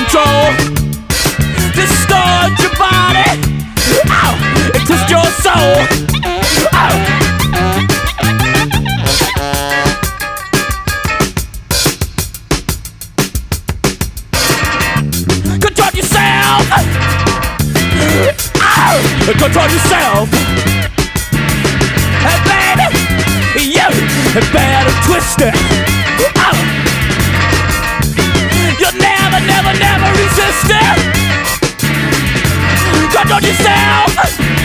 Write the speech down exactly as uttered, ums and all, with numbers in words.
control. Distort your body, ow, and twist your soul. Ow. Control yourself, ow, control yourself. Hey baby, you better twist it. Ow. You'll never, never, never resist it. Control yourself.